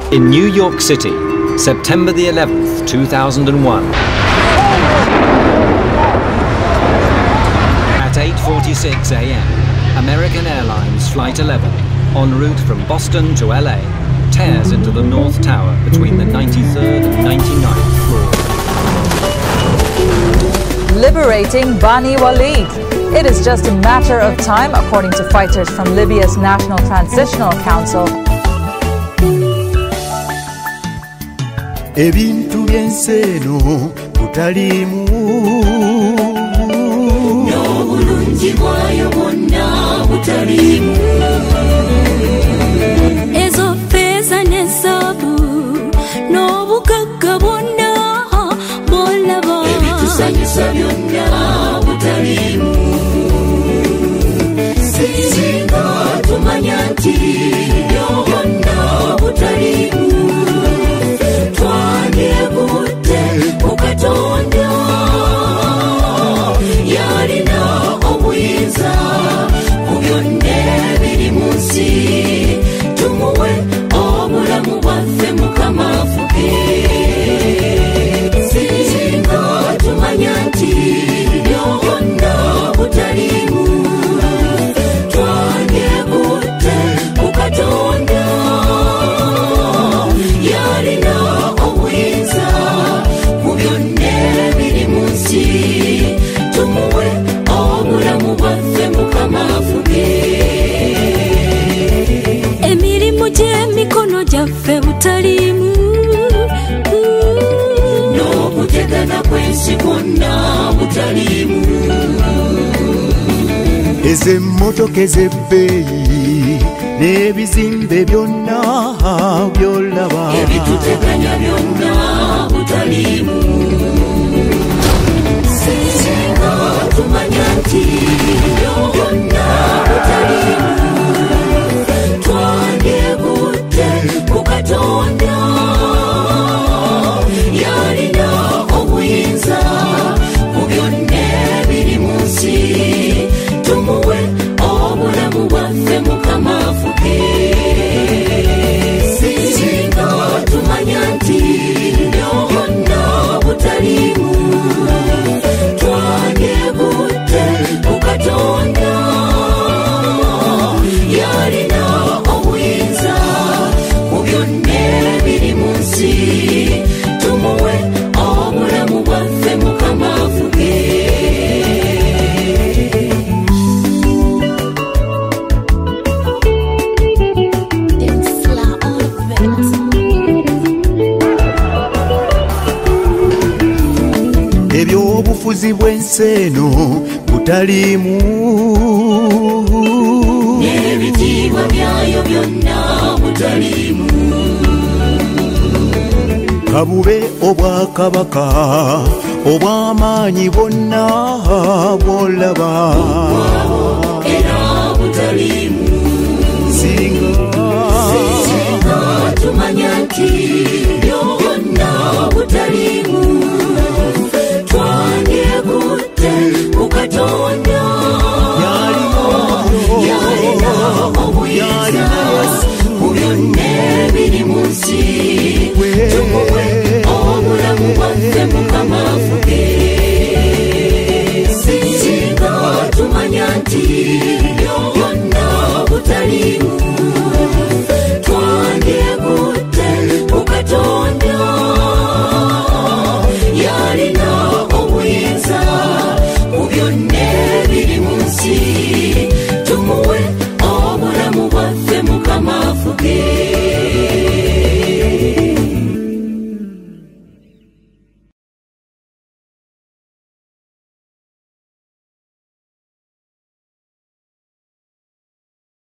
In New York City, September the 11th, 2001. At 8:46 a.m., American Airlines Flight 11, en route from Boston to LA, tears into the North Tower between the 93rd and 99th floors. Liberating Bani Walid. It is just a matter of time, according to fighters from Libya's National Transitional Council. Ebintu byenseno butalimu n'obulungi bwayo bwonna butalimu ezo feeza ne zaabu n'obugagga bwonna bw'olaba ebitusanyusa byonna butalimu singa tumanya nti byonna butalimu twandyebutte ku Katonda yalina obuyinza ku byonna ebiri mu nsi tumuwe obulamu bwaffe Mukama afuge singa tumanya nti byonna butalimu twandyebutte ku Katonda yalina obuyinza ku byonna ebiri mu nsi tumuwe obulamu bwaffe Mukama afuge emirimu gy'emikono gyaffe butalimu n'okutegana kw'ensi kwonna butalimu ez'emmotoka ez'ebbeeyi n'ebizimbe byonna by'olaba ebituteganya byonna butalimu singa tumanya nti byonna butalimu twandyebutte ku Katonda yalina obuyinza ku byonna ebiri mu nsi tumuwe obulamu bwaffe Mukama afuge singa tumanya nti byonna butalimu twandyebutte ku Katonda yalina obuyinza ku byonna ebiri mu nsi tumuwe obulamu bwaffe Mukama afuge ebyobufuzi bw'ensi eno butalimu n'ebitiibwa byayo byonna butalimu kabube obwakabaka obw'amaanyi bwonna